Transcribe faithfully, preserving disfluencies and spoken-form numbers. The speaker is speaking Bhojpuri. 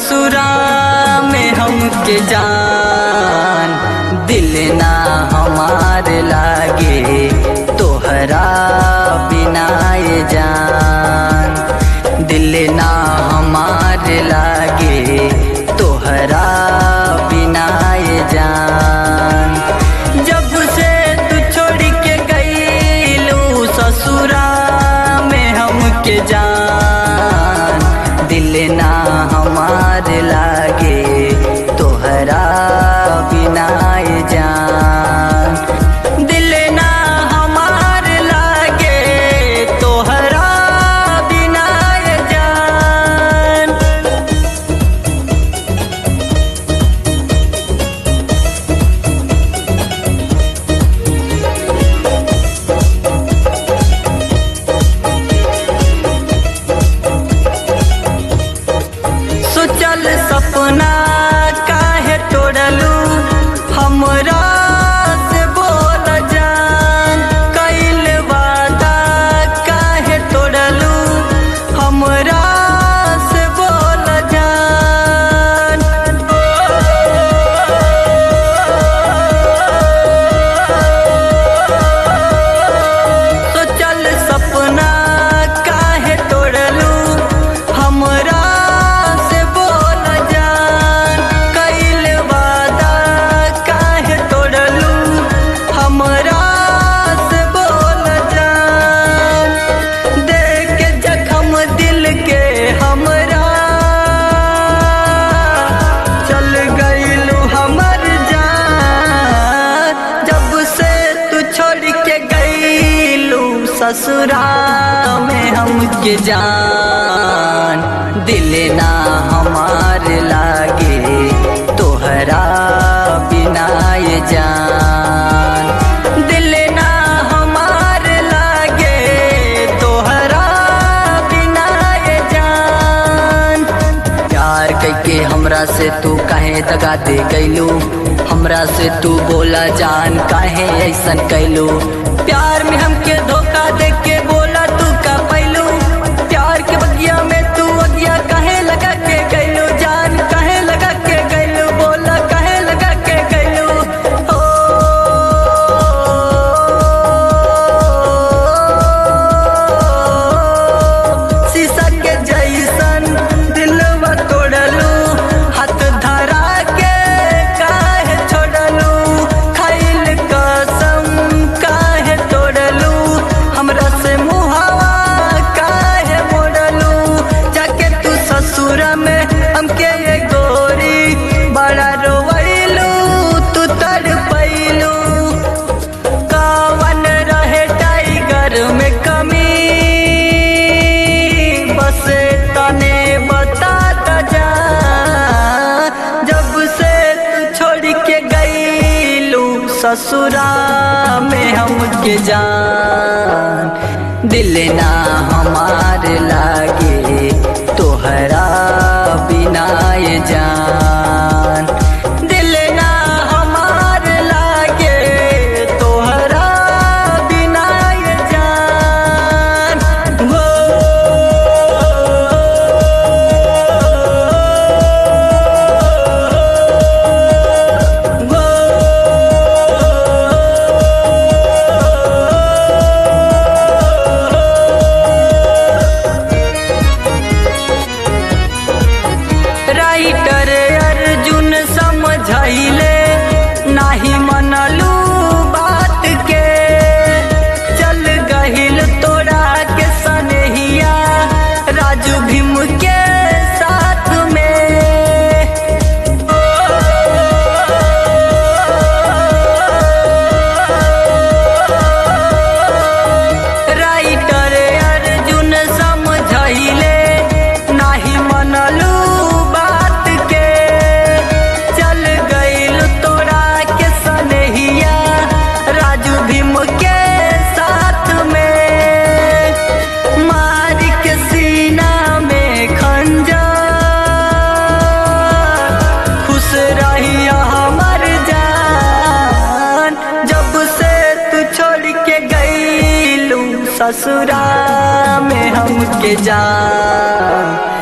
ससुरा में हमके जान, दिल ना हमार लागे तोहरा बिना ये जान, दिल ना हमार लागे तोहरा बिना ये जान। जब से तू छोड़ के गईलू ससुरा में हमके जान, दिल ना हमार लागे तोहरा बिना ये जान, दिल ना हमार लागे तोहरा बिना ये जान। सोचल सपना काहे तोड़लू हमरा से बोल जान, कइल वादा काहे तोड़लू हमरा से बोल जान। सोचल सपना काहे तोड़लू हमरा ससुरा में हमके जान, दिल ना हमार लागे तोहरा बिना ये जान, दिल ना हमार लागे तोहरा बिना ये जान। प्यार करके हमरा से तू काहे दगा दे गईलू, हमरा से तू बोला जान काहे ऐसन कैलू, प्यार में हमके धोखा दे के बोला तू का पैलू, प्यार के बगिया में तू अगिया काहे लगा के गईलू जान, काहे लगा के गईलू, बोला काहे लगा के गईलू। ओ शीशा के जैसन दिलवा तोड़लू, हाथ धरा के काहे छोड़लू, खइल कसम काहे तोड़लू, हमरा से मुहावा काहे मोड़लू, जाके तू ससुरा में हमके ये गोरी बड़ा रोवैलू, तू तड़पैलू। कवन रहे टाइगर में कमी, बस तने बता जा, जब से तू छोड़ के गईलू ससुरा में हमके जान, दिल ना हमार लागे तोहरा बिना ये जान, दिल ना हमार लागे तोहरा बिना ये जान। वो वो राइटर अर्जुन समझाइले नाही मनलू बात के, चल गहिल तोड़ा के सनहिया राजू भीम के साथ में। राइटर अर्जुन समझाइले नाही मनलू ससुरा में हमके जान,